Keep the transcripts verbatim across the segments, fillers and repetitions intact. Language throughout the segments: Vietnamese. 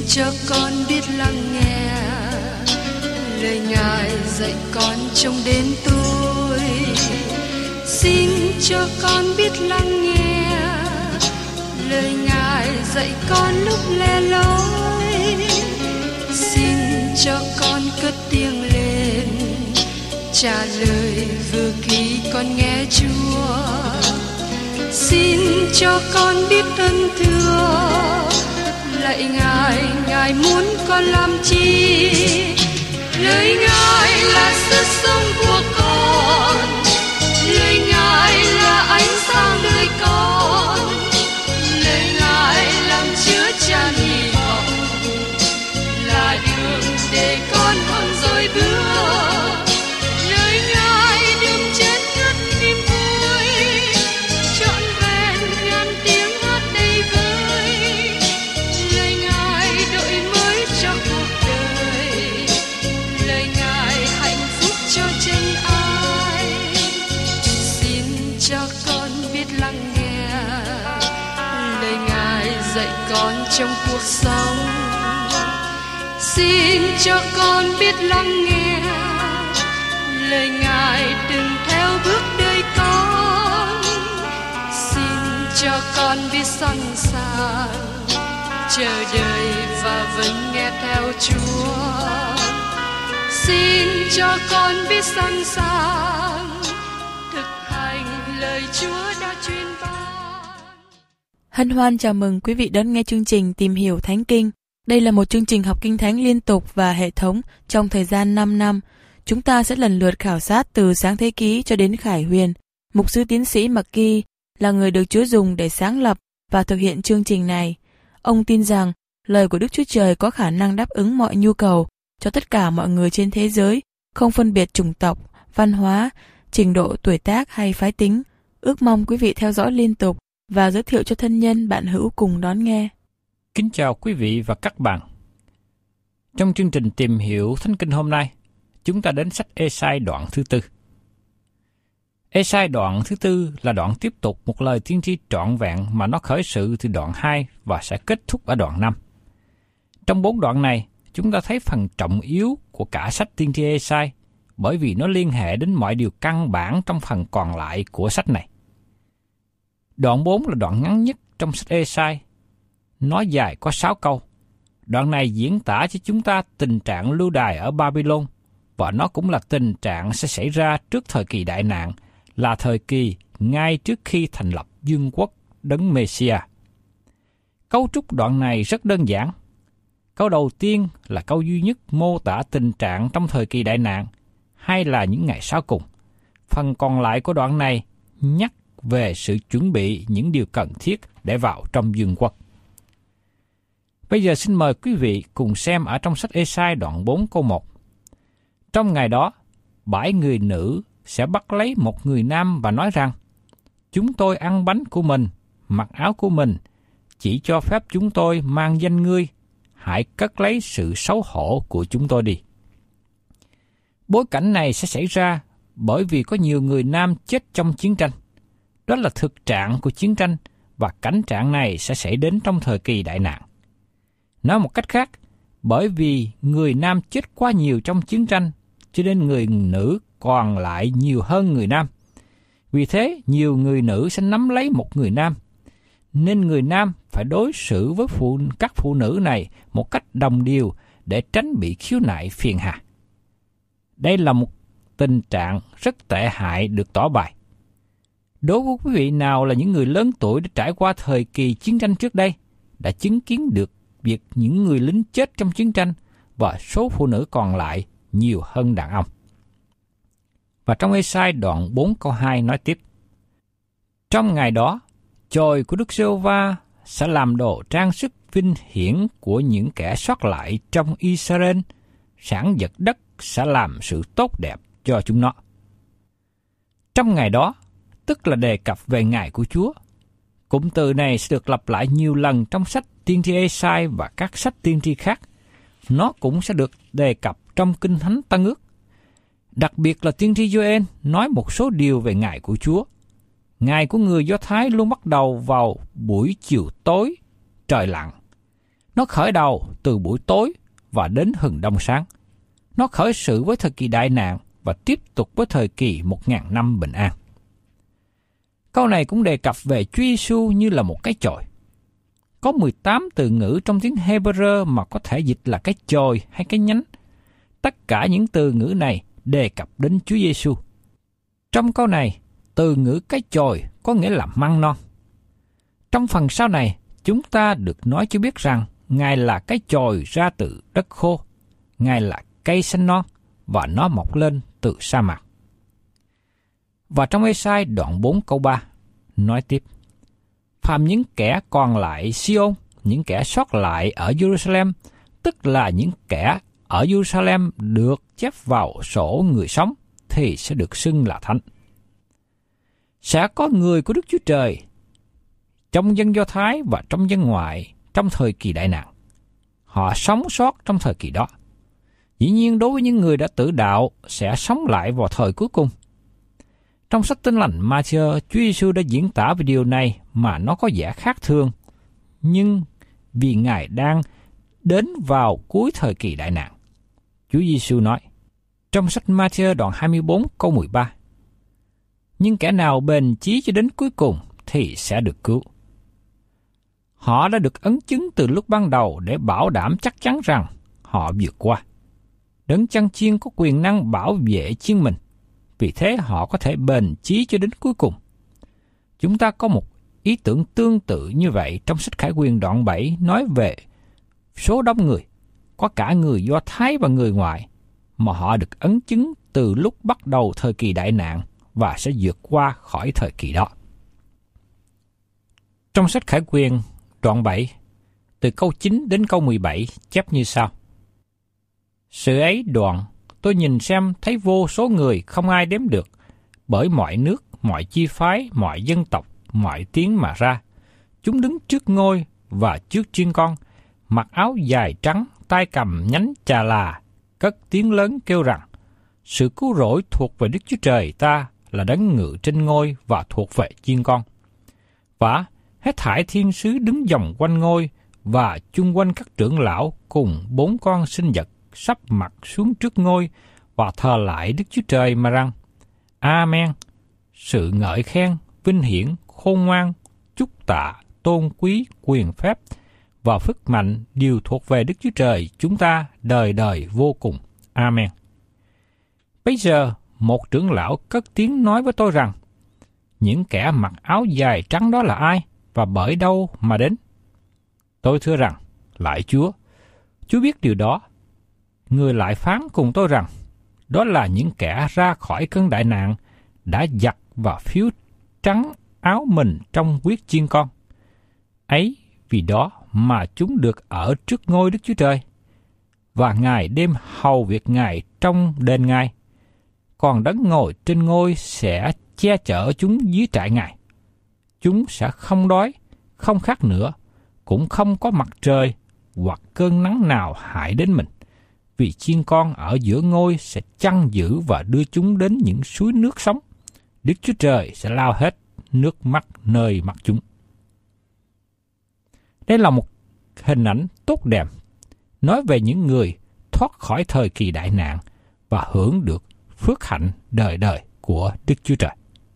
cho con biết lắng nghe lời Ngài dạy con trong đêm tối. Xin cho con biết lắng nghe lời Ngài dạy con lúc lẻ loi. Xin cho con cất tiếng lên trả lời vừa khi con nghe Chúa. Xin cho con biết ơn thưa lạy Ngài, Ngài muốn con làm chi? Lời Ngài là sức sống của con, lời Ngài là ánh sáng đời con, lời Ngài làm chứa chan hy vọng, là đường để con không dối bước. Lời Ngài đừng chết ngất niềm vui, trọn vẹn ngàn tiếng hát đầy vơi. Lời Ngài đổi mới cho cuộc đời, lời Ngài hạnh phúc cho chân ai. Xin cho con biết lắng nghe lời Ngài dạy con trong cuộc sống. Xin cho con biết lắng nghe lời Ngài đừng theo bước đời con. Xin cho con biết sẵn sàng chờ đợi và vẫn nghe theo Chúa. Xin cho con biết sẵn sàng thực hành lời Chúa đã truyền ban. Hân hoan chào mừng quý vị đón nghe chương trình Tìm hiểu Thánh Kinh. Đây là một chương trình học Kinh Thánh liên tục và hệ thống trong thời gian năm năm. Chúng ta sẽ lần lượt khảo sát từ Sáng Thế Ký cho đến Khải Huyền. Mục sư tiến sĩ McGee là người được Chúa dùng để sáng lập và thực hiện chương trình này. Ông tin rằng lời của Đức Chúa Trời có khả năng đáp ứng mọi nhu cầu cho tất cả mọi người trên thế giới, không phân biệt chủng tộc, văn hóa, trình độ tuổi tác hay phái tính. Ước mong quý vị theo dõi liên tục và giới thiệu cho thân nhân bạn hữu cùng đón nghe. Kính chào quý vị và các bạn. Trong chương trình Tìm hiểu Thánh Kinh hôm nay, chúng ta đến sách Ê-sai đoạn thứ tư. Ê-sai đoạn thứ tư là đoạn tiếp tục một lời tiên tri trọn vẹn mà nó khởi sự từ đoạn hai và sẽ kết thúc ở đoạn năm. Trong bốn đoạn này, chúng ta thấy phần trọng yếu của cả sách tiên tri Ê-sai bởi vì nó liên hệ đến mọi điều căn bản trong phần còn lại của sách này. Đoạn bốn là đoạn ngắn nhất trong sách Ê-sai. Nó dài có sáu câu. Đoạn này diễn tả cho chúng ta tình trạng lưu đày ở Babylon, và nó cũng là tình trạng sẽ xảy ra trước thời kỳ đại nạn, là thời kỳ ngay trước khi thành lập vương quốc đấng Mê-si-a. Cấu trúc đoạn này rất đơn giản. Câu đầu tiên là câu duy nhất mô tả tình trạng trong thời kỳ đại nạn, hay là những ngày sau cùng. Phần còn lại của đoạn này nhắc về sự chuẩn bị những điều cần thiết để vào trong vương quốc. Bây giờ xin mời quý vị cùng xem ở trong sách Ê-sai đoạn bốn câu một. Trong ngày đó, bảy người nữ sẽ bắt lấy một người nam và nói rằng, chúng tôi ăn bánh của mình, mặc áo của mình, chỉ cho phép chúng tôi mang danh ngươi, hãy cất lấy sự xấu hổ của chúng tôi đi. Bối cảnh này sẽ xảy ra bởi vì có nhiều người nam chết trong chiến tranh. Đó là thực trạng của chiến tranh, và cảnh trạng này sẽ xảy đến trong thời kỳ đại nạn. Nói một cách khác, bởi vì người nam chết quá nhiều trong chiến tranh, cho nên người nữ còn lại nhiều hơn người nam. Vì thế, nhiều người nữ sẽ nắm lấy một người nam, nên người nam phải đối xử với phụ, các phụ nữ này một cách đồng đều để tránh bị khiếu nại phiền hà. Đây là một tình trạng rất tệ hại được tỏ bày. Đối với quý vị nào là những người lớn tuổi đã trải qua thời kỳ chiến tranh trước đây, đã chứng kiến được việc những người lính chết trong chiến tranh và số phụ nữ còn lại nhiều hơn đàn ông. Và trong Ê-sai đoạn bốn câu hai nói tiếp: Trong ngày đó, chòi của Đức Giê-hô-va sẽ làm đồ trang sức vinh hiển của những kẻ sót lại trong Israel, sản vật đất sẽ làm sự tốt đẹp cho chúng nó. Trong ngày đó, tức là đề cập về ngày của Chúa. Cụm từ này sẽ được lặp lại nhiều lần trong sách tiên tri Ê-sai và các sách tiên tri khác. Nó cũng sẽ được đề cập trong Kinh Thánh Tân Ước. Đặc biệt là tiên tri Gioan nói một số điều về ngày của Chúa. Ngày của người Do Thái luôn bắt đầu vào buổi chiều tối, trời lặng. Nó khởi đầu từ buổi tối và đến hừng đông sáng. Nó khởi sự với thời kỳ đại nạn và tiếp tục với thời kỳ một ngàn năm bình an. Câu này cũng đề cập về Chúa Giêsu như là một cái chòi. Có mười tám từ ngữ trong tiếng Hebrew mà có thể dịch là cái chòi hay cái nhánh. Tất cả những từ ngữ này đề cập đến Chúa Giêsu. Trong câu này, từ ngữ cái chòi có nghĩa là măng non. Trong phần sau này, chúng ta được nói cho biết rằng Ngài là cái chòi ra từ đất khô, Ngài là cây xanh non và nó mọc lên từ sa mạc. Và trong Ê-sai đoạn bốn câu ba, nói tiếp: Phàm những kẻ còn lại Sion, những kẻ sót lại ở Jerusalem, tức là những kẻ ở Jerusalem được chép vào sổ người sống, thì sẽ được xưng là thánh. Sẽ có người của Đức Chúa Trời trong dân Do Thái và trong dân ngoại trong thời kỳ đại nạn. Họ sống sót trong thời kỳ đó. Dĩ nhiên đối với những người đã tử đạo sẽ sống lại vào thời cuối cùng. Trong sách Tin lành Ma-thi-ơ, Chúa Giêsu đã diễn tả về điều này mà nó có vẻ khác thường, nhưng vì Ngài đang đến vào cuối thời kỳ đại nạn. Chúa Giêsu nói trong sách Ma-thi-ơ đoạn hai mươi bốn câu mười ba: Nhưng kẻ nào bền chí cho đến cuối cùng thì sẽ được cứu. Họ đã được ấn chứng từ lúc ban đầu để bảo đảm chắc chắn rằng họ vượt qua. Đấng chăn chiên có quyền năng bảo vệ chiên mình, vì thế họ có thể bền chí cho đến cuối cùng. Chúng ta có một ý tưởng tương tự như vậy trong sách Khải Huyền đoạn bảy nói về số đông người, có cả người Do Thái và người ngoại, mà họ được ấn chứng từ lúc bắt đầu thời kỳ đại nạn và sẽ vượt qua khỏi thời kỳ đó. Trong sách Khải Huyền đoạn bảy, từ câu chín đến câu mười bảy chép như sau: Sự ấy đoạn, tôi nhìn xem thấy vô số người không ai đếm được, bởi mọi nước, mọi chi phái, mọi dân tộc, mọi tiếng mà ra. Chúng đứng trước ngôi và trước chiên con, mặc áo dài trắng, tay cầm nhánh chà là, cất tiếng lớn kêu rằng: Sự cứu rỗi thuộc về Đức Chúa Trời ta, là đấng ngự trên ngôi và thuộc về chiên con. Và hết thảy thiên sứ đứng vòng quanh ngôi và chung quanh các trưởng lão cùng bốn con sinh vật sắp mặt xuống trước ngôi và thờ lại Đức Chúa Trời mà rằng: Amen. Sự ngợi khen, vinh hiển, khôn ngoan, chúc tạ, tôn quý, quyền phép và phước mạnh đều thuộc về Đức Chúa Trời chúng ta đời đời vô cùng. Amen. Bây giờ, một trưởng lão cất tiếng nói với tôi rằng: Những kẻ mặc áo dài trắng đó là ai và bởi đâu mà đến? Tôi thưa rằng: Lạy Chúa, Chúa biết điều đó. Người lại phán cùng tôi rằng: Đó là những kẻ ra khỏi cơn đại nạn, đã giặt và phiếu trắng áo mình trong huyết chiên con. Ấy vì đó mà chúng được ở trước ngôi Đức Chúa Trời, và Ngài đêm hầu việc Ngài trong đền Ngài. Còn đấng ngồi trên ngôi sẽ che chở chúng dưới trại Ngài. Chúng sẽ không đói, không khát nữa, cũng không có mặt trời hoặc cơn nắng nào hại đến mình, vì chiên con ở giữa ngôi sẽ chăn giữ và đưa chúng đến những suối nước sống. Đức Chúa Trời sẽ lau hết nước mắt nơi mặt chúng. Đây là một hình ảnh tốt đẹp, nói về những người thoát khỏi thời kỳ đại nạn và hưởng được phước hạnh đời đời của Đức Chúa Trời.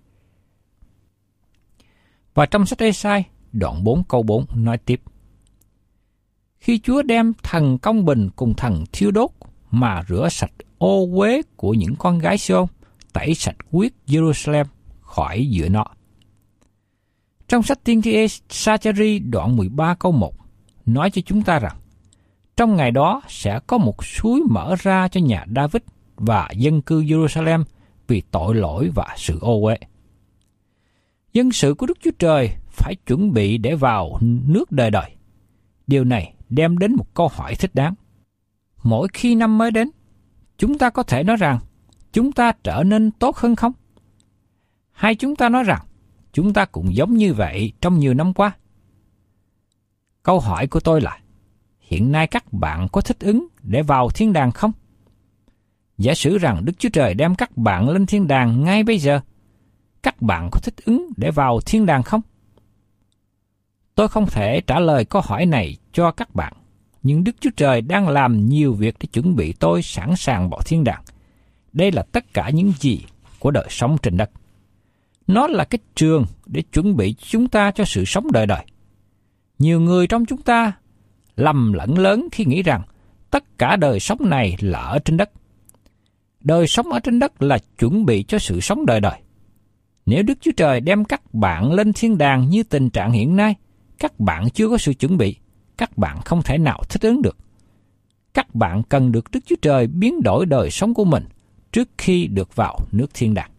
Và trong sách Ê-sai, đoạn bốn câu bốn nói tiếp: Khi Chúa đem thần công bình cùng thần thiêu đốt mà rửa sạch ô uế của những con gái Sion, tẩy sạch huyết Jerusalem khỏi giữa nó. Trong sách tiên tri Ê-sa-cha-ri đoạn mười ba câu một nói cho chúng ta rằng: Trong ngày đó sẽ có một suối mở ra cho nhà David và dân cư Jerusalem vì tội lỗi và sự ô uế. Dân sự của Đức Chúa Trời phải chuẩn bị để vào nước đời đời. Điều này đem đến một câu hỏi thích đáng. Mỗi khi năm mới đến, chúng ta có thể nói rằng chúng ta trở nên tốt hơn không? Hay chúng ta nói rằng chúng ta cũng giống như vậy trong nhiều năm qua? Câu hỏi của tôi là, hiện nay các bạn có thích ứng để vào thiên đàng không? Giả sử rằng Đức Chúa Trời đem các bạn lên thiên đàng ngay bây giờ, các bạn có thích ứng để vào thiên đàng không? Tôi không thể trả lời câu hỏi này cho các bạn, nhưng Đức Chúa Trời đang làm nhiều việc để chuẩn bị tôi sẵn sàng vào thiên đàng. Đây là tất cả những gì của đời sống trên đất. Nó là cái trường để chuẩn bị chúng ta cho sự sống đời đời. Nhiều người trong chúng ta lầm lẫn lớn khi nghĩ rằng tất cả đời sống này là ở trên đất. Đời sống ở trên đất là chuẩn bị cho sự sống đời đời. Nếu Đức Chúa Trời đem các bạn lên thiên đàng như tình trạng hiện nay, các bạn chưa có sự chuẩn bị, các bạn không thể nào thích ứng được. Các bạn cần được Đức Chúa Trời biến đổi đời sống của mình trước khi được vào nước thiên đàng.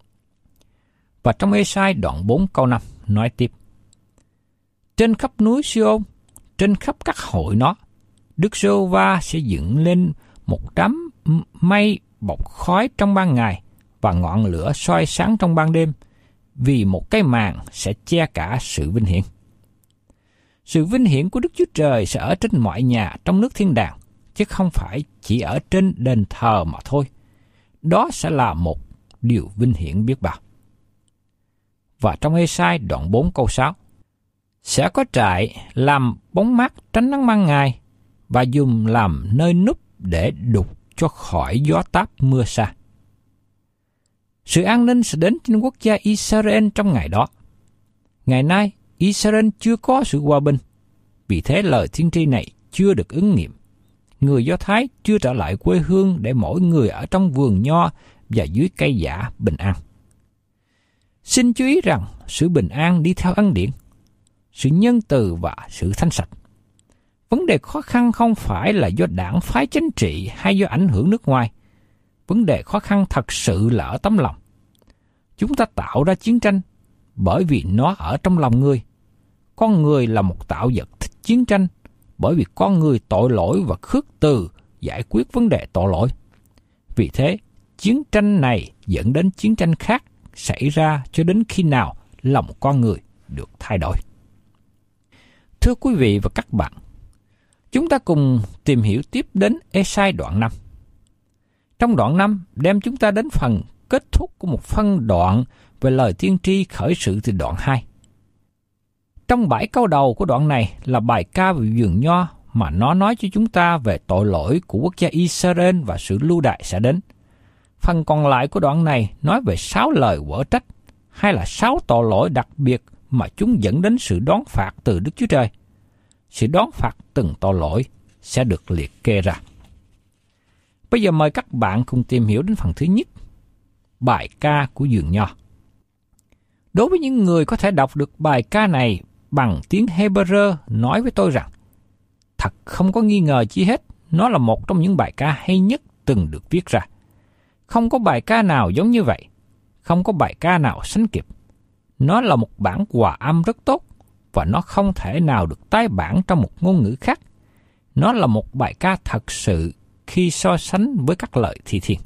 Và trong Ê-sai đoạn bốn câu năm nói tiếp: Trên khắp núi Siôn, trên khắp các hội nó, Đức Giê-hô-va sẽ dựng lên một đám mây bọc khói trong ban ngày và ngọn lửa soi sáng trong ban đêm, vì một cái màn sẽ che cả sự vinh hiển. Sự vinh hiển của Đức Chúa Trời sẽ ở trên mọi nhà trong nước thiên đàng, chứ không phải chỉ ở trên đền thờ mà thôi. Đó sẽ là một điều vinh hiển biết bao. Và trong Ê-sai đoạn bốn câu sáu: Sẽ có trại làm bóng mát tránh nắng ban ngày, và dùng làm nơi núp để đục cho khỏi gió táp mưa sa. Sự an ninh sẽ đến trên quốc gia Israel trong ngày đó. Ngày nay, Israel chưa có sự hòa bình, vì thế lời tiên tri này chưa được ứng nghiệm. Người Do Thái chưa trở lại quê hương để mỗi người ở trong vườn nho và dưới cây giả bình an. Xin chú ý rằng sự bình an đi theo ân điển, sự nhân từ và sự thanh sạch. Vấn đề khó khăn không phải là do đảng phái chính trị hay do ảnh hưởng nước ngoài. Vấn đề khó khăn thật sự là ở tấm lòng. Chúng ta tạo ra chiến tranh bởi vì nó ở trong lòng người. Con người là một tạo vật thích chiến tranh bởi vì con người tội lỗi và khước từ giải quyết vấn đề tội lỗi. Vì thế, chiến tranh này dẫn đến chiến tranh khác xảy ra cho đến khi nào lòng con người được thay đổi. Thưa quý vị và các bạn, chúng ta cùng tìm hiểu tiếp đến Ê-sai đoạn năm. Trong đoạn năm đem chúng ta đến phần kết thúc của một phân đoạn về lời tiên tri khởi sự từ đoạn hai. Trong bảy câu đầu của đoạn này là bài ca về vườn nho mà nó nói cho chúng ta về tội lỗi của quốc gia Israel và sự lưu đày sẽ đến. Phần còn lại của đoạn này nói về sáu lời quở trách hay là sáu tội lỗi đặc biệt mà chúng dẫn đến sự đón phạt từ Đức Chúa Trời. Sự đón phạt từng tội lỗi sẽ được liệt kê ra. Bây giờ mời các bạn cùng tìm hiểu đến phần thứ nhất, bài ca của vườn nho. Đối với những người có thể đọc được bài ca này bằng tiếng Hebrew nói với tôi rằng, thật không có nghi ngờ chi hết, nó là một trong những bài ca hay nhất từng được viết ra. Không có bài ca nào giống như vậy, không có bài ca nào sánh kịp. Nó là một bản hòa âm rất tốt, và nó không thể nào được tái bản trong một ngôn ngữ khác. Nó là một bài ca thật sự khi so sánh với các lời thi thiên.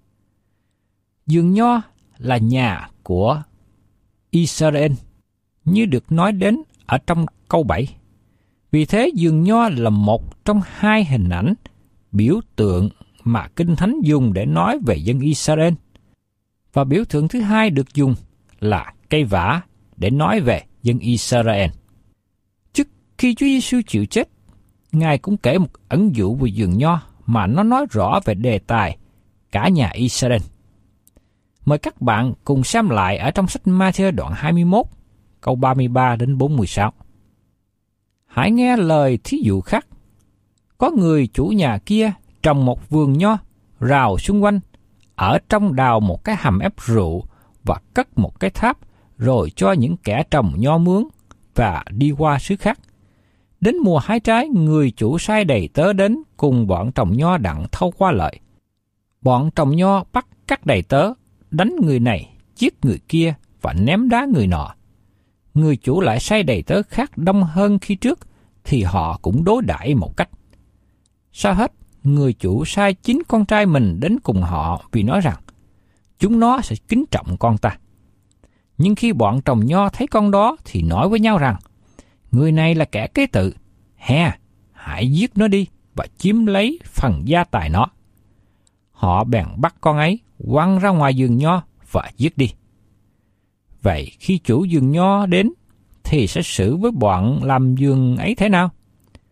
Vườn nho là nhà của Israel, như được nói đến ở trong câu bảy. Vì thế vườn nho là một trong hai hình ảnh biểu tượng mà Kinh Thánh dùng để nói về dân Israel. Và biểu tượng thứ hai được dùng là cây vả để nói về dân Israel. Trước khi Chúa Giêsu chịu chết, Ngài cũng kể một ẩn dụ về vườn nho mà nó nói rõ về đề tài cả nhà Israel. Mời các bạn cùng xem lại ở trong sách Ma-thi-ơ đoạn hai mươi mốt, câu ba mươi ba đến bốn mươi sáu. Hãy nghe lời thí dụ khác. Có người chủ nhà kia trồng một vườn nho, rào xung quanh, ở trong đào một cái hầm ép rượu và cất một cái tháp, rồi cho những kẻ trồng nho mướn và đi qua xứ khác. Đến mùa hái trái, người chủ sai đầy tớ đến cùng bọn trồng nho đặng thâu qua lợi. Bọn trồng nho bắt các đầy tớ, đánh người này, giết người kia và ném đá người nọ. Người chủ lại sai đầy tớ khác đông hơn khi trước, thì họ cũng đối đãi một cách. Sau hết, người chủ sai chính con trai mình đến cùng họ vì nói rằng, chúng nó sẽ kính trọng con ta. Nhưng khi bọn trồng nho thấy con đó thì nói với nhau rằng, người này là kẻ kế tự, hè, hãy giết nó đi và chiếm lấy phần gia tài nó. Họ bèn bắt con ấy, quăng ra ngoài vườn nho và giết đi. Vậy khi chủ vườn nho đến, thì sẽ xử với bọn làm vườn ấy thế nào?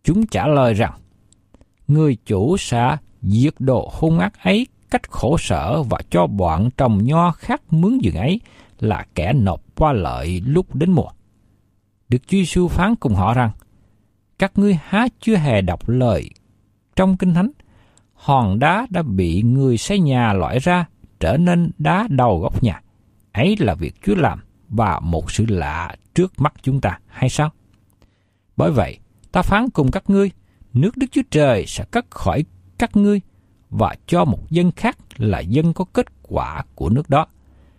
Chúng trả lời rằng, người chủ sẽ diệt độ hung ác ấy cách khổ sở và cho bọn trồng nho khác mướn giường ấy là kẻ nộp qua lợi lúc đến mùa. Đức Chúa Giêsu phán cùng họ rằng, các ngươi há chưa hề đọc lời trong Kinh Thánh, hòn đá đã bị người xây nhà loại ra trở nên đá đầu góc nhà. Ấy là việc Chúa làm và một sự lạ trước mắt chúng ta, hay sao? Bởi vậy, ta phán cùng các ngươi, nước Đức Chúa Trời sẽ cất khỏi các ngươi và cho một dân khác là dân có kết quả của nước đó.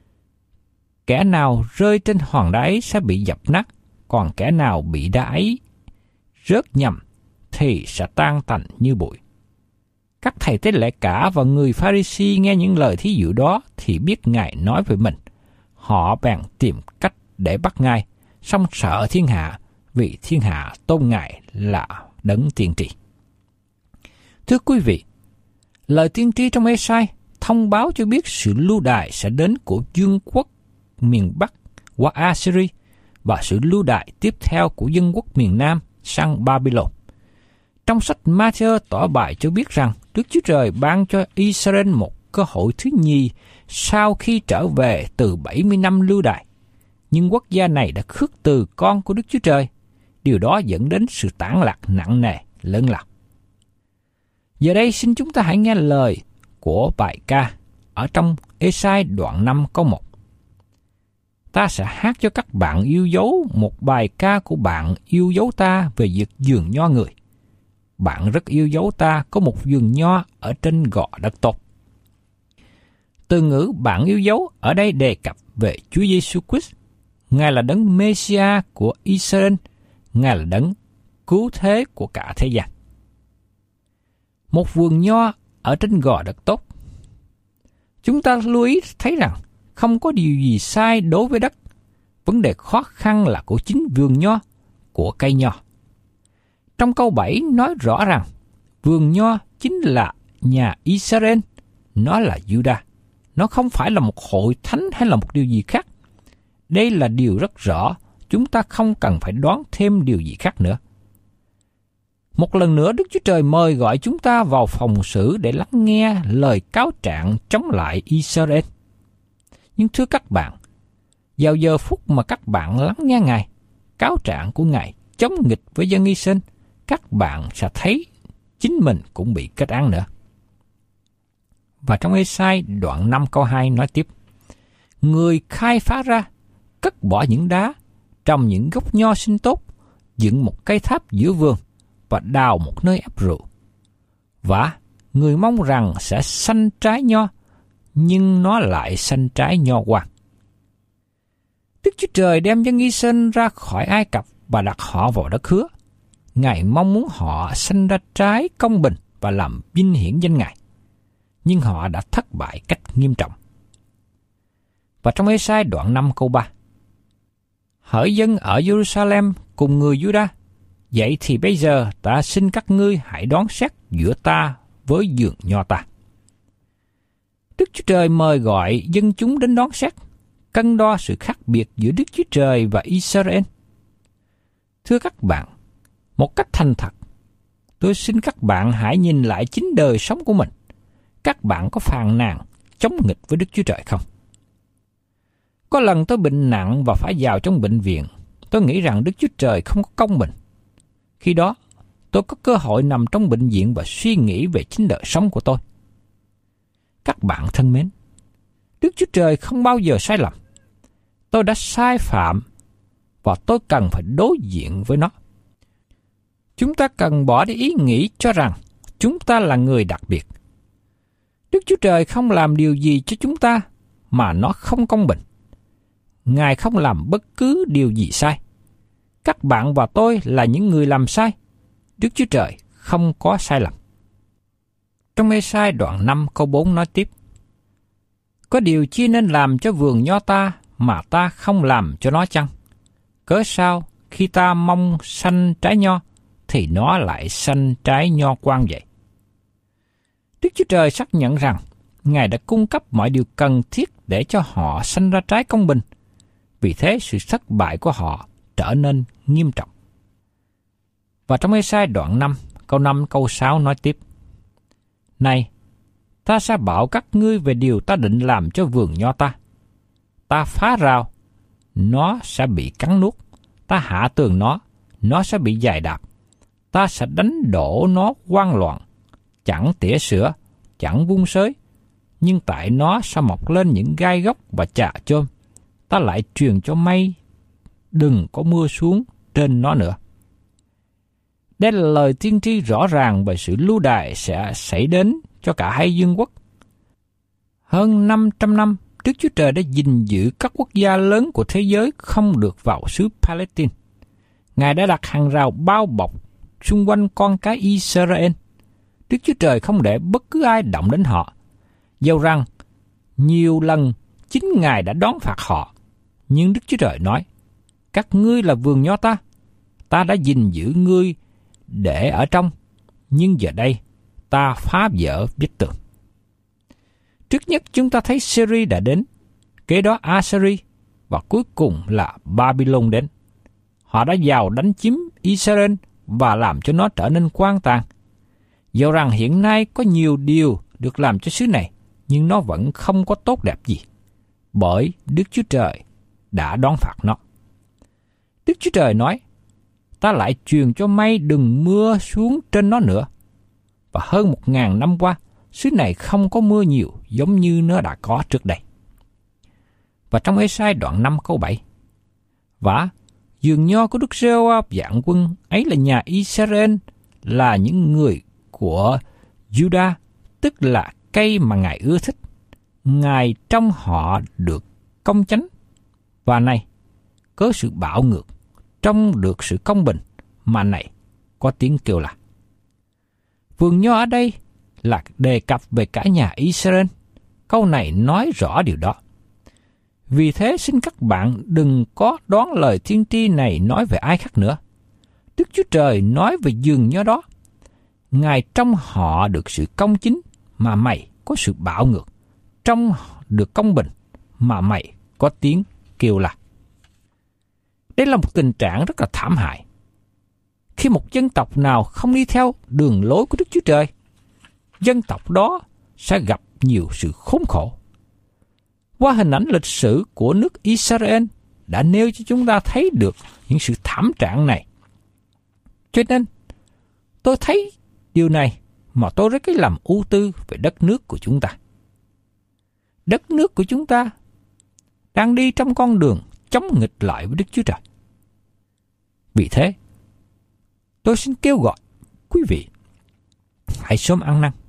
Kẻ nào rơi trên hòn đá ấy sẽ bị dập nát, còn kẻ nào bị đá ấy rớt nhầm thì sẽ tan tành như bụi. Các thầy tế lễ cả và người Pha-ri-si nghe những lời thí dụ đó thì biết Ngài nói về mình. Họ bèn tìm cách để bắt Ngài, song sợ thiên hạ, vì thiên hạ tôn Ngài là đấng tiên tri. Thưa quý vị, lời tiên tri trong Ê-sai thông báo cho biết sự lưu đày sẽ đến của vương quốc miền Bắc qua Assyria và sự lưu đày tiếp theo của dân quốc miền Nam sang Babylon. Trong sách Ma-thi-ơ tỏ bài cho biết rằng Đức Chúa Trời ban cho Israel một cơ hội thứ nhì sau khi trở về từ bảy mươi năm lưu đày. Nhưng quốc gia này đã khước từ con của Đức Chúa Trời. Điều đó dẫn đến sự tản lạc nặng nề lớn lao. Giờ đây xin chúng ta hãy nghe lời của bài ca ở trong Ê-sai đoạn năm câu một. Ta sẽ hát cho các bạn yêu dấu một bài ca của bạn yêu dấu ta về việc vườn nho người. Bạn rất yêu dấu ta có một vườn nho ở trên gò đất tốt. Từ ngữ bạn yêu dấu ở đây đề cập về Chúa Giêsu Christ. Ngài là đấng Mê-si-a của Israel, Ngài là đấng cứu thế của cả thế gian. Một vườn nho ở trên gò đất tốt. Chúng ta lưu ý thấy rằng không có điều gì sai đối với đất. Vấn đề khó khăn là của chính vườn nho, của cây nho. Trong câu bảy nói rõ rằng vườn nho chính là nhà Israel, nó là Judah. Nó không phải là một hội thánh hay là một điều gì khác. Đây là điều rất rõ, chúng ta không cần phải đoán thêm điều gì khác nữa. Một lần nữa Đức Chúa Trời mời gọi chúng ta vào phòng xử để lắng nghe lời cáo trạng chống lại Israel. Nhưng thưa các bạn, vào giờ phút mà các bạn lắng nghe Ngài, cáo trạng của Ngài chống nghịch với dân Israel, các bạn sẽ thấy chính mình cũng bị kết án nữa. Và trong Ê-sai đoạn năm câu hai nói tiếp, người khai phá ra, cất bỏ những đá, trồng những gốc nho xinh tốt, dựng một cây tháp giữa vườn và đào một nơi ấp rượu. Và người mong rằng sẽ sanh trái nho, nhưng nó lại sanh trái nho hoang. Đức Chúa Trời đem dân Israel ra khỏi Ai Cập và đặt họ vào đất hứa. Ngài mong muốn họ sanh ra trái công bình và làm vinh hiển danh Ngài. Nhưng họ đã thất bại cách nghiêm trọng. Và trong Ê-sai đoạn năm câu ba, hỡi dân ở Jerusalem cùng người Judah, vậy thì bây giờ ta xin các ngươi hãy đoán xét giữa ta với vườn nho ta. Đức Chúa Trời mời gọi dân chúng đến đoán xét, cân đo sự khác biệt giữa Đức Chúa Trời và Israel. Thưa các bạn, một cách thành thật, tôi xin các bạn hãy nhìn lại chính đời sống của mình. Các bạn có phàn nàn chống nghịch với Đức Chúa Trời không? Có lần tôi bệnh nặng và phải vào trong bệnh viện, tôi nghĩ rằng Đức Chúa Trời không có công bình. Khi đó, tôi có cơ hội nằm trong bệnh viện và suy nghĩ về chính đời sống của tôi. Các bạn thân mến, Đức Chúa Trời không bao giờ sai lầm. Tôi đã sai phạm và tôi cần phải đối diện với nó. Chúng ta cần bỏ đi ý nghĩ cho rằng chúng ta là người đặc biệt. Đức Chúa Trời không làm điều gì cho chúng ta mà nó không công bình. Ngài không làm bất cứ điều gì sai. Các bạn và tôi là những người làm sai. Đức Chúa Trời không có sai lầm. Trong Ê-sai đoạn năm câu bốn nói tiếp, có điều chi nên làm cho vườn nho ta mà ta không làm cho nó chăng? Cớ sao khi ta mong sanh trái nho thì nó lại sanh trái nho quang vậy? Đức Chúa Trời xác nhận rằng Ngài đã cung cấp mọi điều cần thiết để cho họ sanh ra trái công bình. Vì thế sự thất bại của họ trở nên nghiêm trọng. Và trong Ê-sai đoạn năm, câu năm, câu sáu nói tiếp: Này, ta sẽ bảo các ngươi về điều ta định làm cho vườn nho ta. Ta phá rào, nó sẽ bị cắn nuốt. Ta hạ tường nó, nó sẽ bị giày đạp. Ta sẽ đánh đổ nó hoang loạn, chẳng tỉa sữa, chẳng vung sới. Nhưng tại nó sẽ mọc lên những gai góc và chà chôm. Ta lại truyền cho mây, đừng có mưa xuống trên nó nữa. Đây là lời tiên tri rõ ràng về sự lưu đày sẽ xảy đến cho cả hai vương quốc. Hơn năm trăm năm, Đức Chúa Trời đã gìn giữ các quốc gia lớn của thế giới không được vào xứ Palestine. Ngài đã đặt hàng rào bao bọc xung quanh con cái Israel. Đức Chúa Trời không để bất cứ ai động đến họ. Dẫu rằng nhiều lần chính Ngài đã đón phạt họ, nhưng Đức Chúa Trời nói: Các ngươi là vườn nho ta, ta đã gìn giữ ngươi để ở trong, nhưng giờ đây ta phá vỡ vách tường. Trước nhất chúng ta thấy Syria đã đến, kế đó Assyria, và cuối cùng là Babylon đến. Họ đã vào đánh chiếm Israel và làm cho nó trở nên hoang tàn. Dẫu rằng hiện nay có nhiều điều được làm cho xứ này, nhưng nó vẫn không có tốt đẹp gì, bởi Đức Chúa Trời đã đón phạt nó. Đức Chúa Trời nói: Ta lại truyền cho mây đừng mưa xuống trên nó nữa. Và hơn một ngàn năm qua, xứ này không có mưa nhiều giống như nó đã có trước đây. Và trong Ê-sai đoạn năm câu bảy: Và vườn nho của Đức Giê-hô-va vạn quân ấy là nhà Israel, là những người của Judah, tức là cây mà Ngài ưa thích. Ngài trong họ được công chánh. Và này, có sự bạo ngược, trong được sự công bình, mà này, có tiếng kêu là. Vườn nho ở đây là đề cập về cả nhà Israel. Câu này nói rõ điều đó. Vì thế xin các bạn đừng có đoán lời tiên tri này nói về ai khác nữa. Đức Chúa Trời nói về vườn nho đó: Ngài trong họ được sự công chính, mà mày có sự bạo ngược, trong được công bình, mà mày có tiếng kêu là. Đây là một tình trạng rất là thảm hại. Khi một dân tộc nào không đi theo đường lối của Đức Chúa Trời, dân tộc đó sẽ gặp nhiều sự khốn khổ. Qua hình ảnh lịch sử của nước Israel đã nêu cho chúng ta thấy được những sự thảm trạng này. Cho nên, tôi thấy điều này mà tôi rất cái làm ưu tư về đất nước của chúng ta. Đất nước của chúng ta đang đi trong con đường chống nghịch lại với Đức Chúa Trời. Vì thế, tôi xin kêu gọi quý vị hãy sớm ăn năn.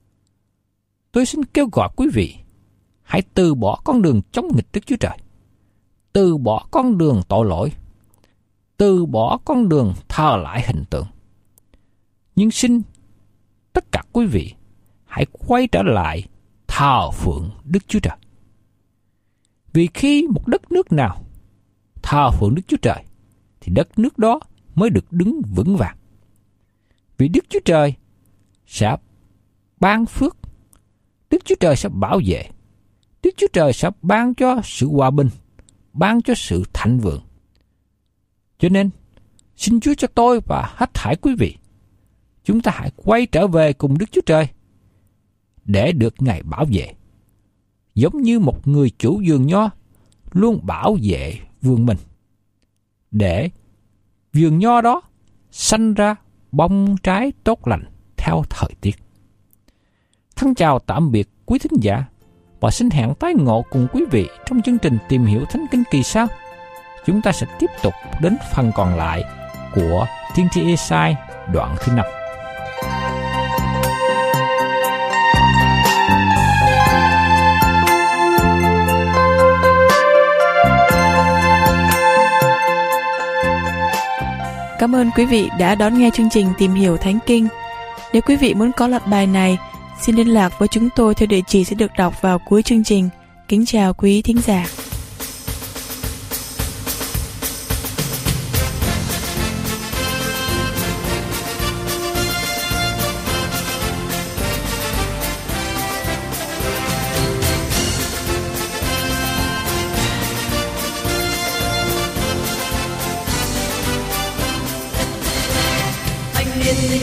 Tôi xin kêu gọi quý vị hãy từ bỏ con đường chống nghịch Đức Chúa Trời, từ bỏ con đường tội lỗi, từ bỏ con đường thờ lại hình tượng. Nhưng xin tất cả quý vị hãy quay trở lại thờ phượng Đức Chúa Trời. Vì khi một đất nước nào thờ phượng Đức Chúa Trời, thì đất nước đó mới được đứng vững vàng. Vì Đức Chúa Trời sẽ ban phước, Đức Chúa Trời sẽ bảo vệ, Đức Chúa Trời sẽ ban cho sự hòa bình, ban cho sự thịnh vượng. Cho nên, xin Chúa cho tôi và hết thảy quý vị, chúng ta hãy quay trở về cùng Đức Chúa Trời để được Ngài bảo vệ. Giống như một người chủ vườn nho luôn bảo vệ vườn mình, để vườn nho đó sanh ra bông trái tốt lành theo thời tiết. Thân chào tạm biệt quý thính giả, và xin hẹn tái ngộ cùng quý vị trong chương trình Tìm Hiểu Thánh Kinh kỳ sau. Chúng ta sẽ tiếp tục đến phần còn lại của tiên tri Ê-sai đoạn thứ năm. Cảm ơn quý vị đã đón nghe chương trình Tìm Hiểu Thánh Kinh. Nếu quý vị muốn có loạt bài này, xin liên lạc với chúng tôi theo địa chỉ sẽ được đọc vào cuối chương trình. Kính chào quý thính giả.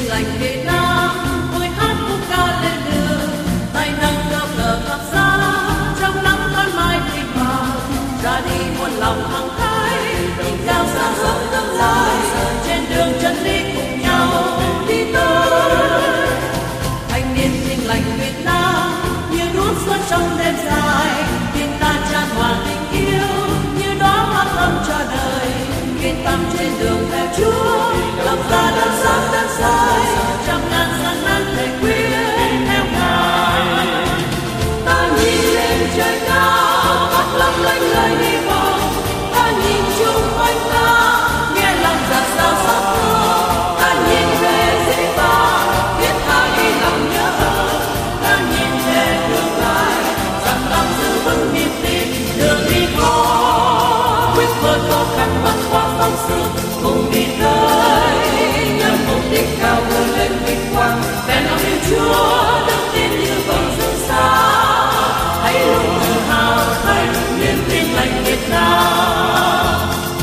lành Việt Nam vui hát khúc ca lên đường, tay nâng cao cờ khắp xa trong nắng con mai thịnh vàng, ra đi muôn lòng hăng hái tình cao xa hướng tương lai, trên đường chân lý cùng nhau đi tới. Thanh niên tinh lành Việt Nam như đuốc xuân trong đêm dài, tiếng ta chan hòa tình yêu như đóa hoa thơm cho đời, kiên tâm trên đường theo Chúa, lòng ta đang sáng đang soi, trăm ngàn gian nan thể quyết theo Ngài. Ta nhìn lên trời cao, mắt lấp lánh lời hy vọng, ta nhìn chung quanh ta, nghe lòng giạt sao xót thương, ta nhìn về dĩ vãng, biết ta đi lòng nhớ ơn, ta nhìn về tương lai, dặn lòng giữ vững niềm tin, đường đi khó, quyết vượt khó khăn băng qua phong sương, cùng đi tới nhằm mục đích cao vươn lên vinh quang, bèn lòng yêu Chúa đứng tin như vầng dương sáng, hãy luôn tự hào thành niềm tin lành Việt Nam.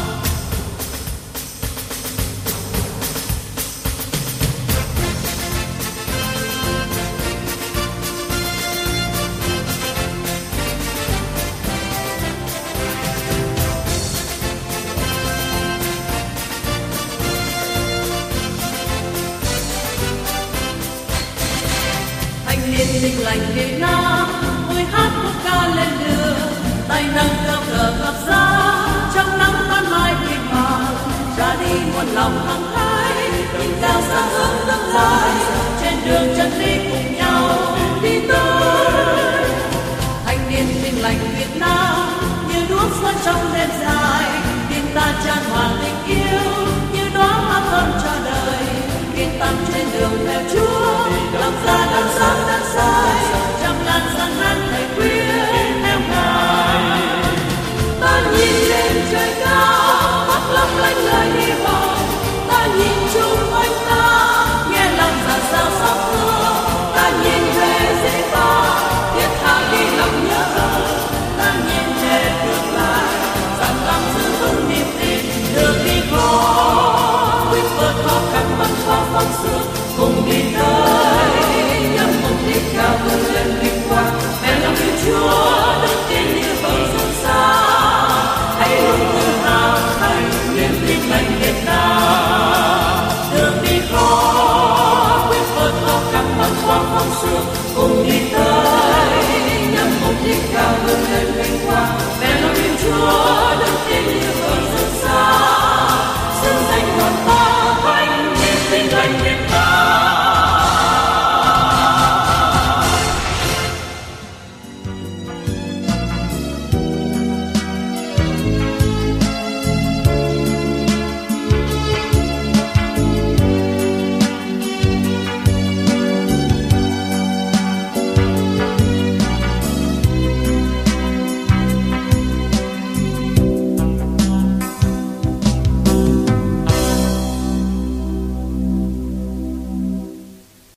Thanh niên tinh lành Việt Nam vui hát khúc ca lên đường, tay nâng cao cờ khắp giá trong nắng ban mai thịnh vàng, ra đi muôn lòng hăng hái tình cao xa hướng tương lai, trên đường chân lý cùng nhau đi tới. Thanh niên tinh lành Việt Nam như đuốc xuân trong đêm dài, tim ta chan hòa tình yêu như đóa hoa thơm cho đời, kiên tâm trên đường theo Chúa, lòng ta đang sáng đang soi,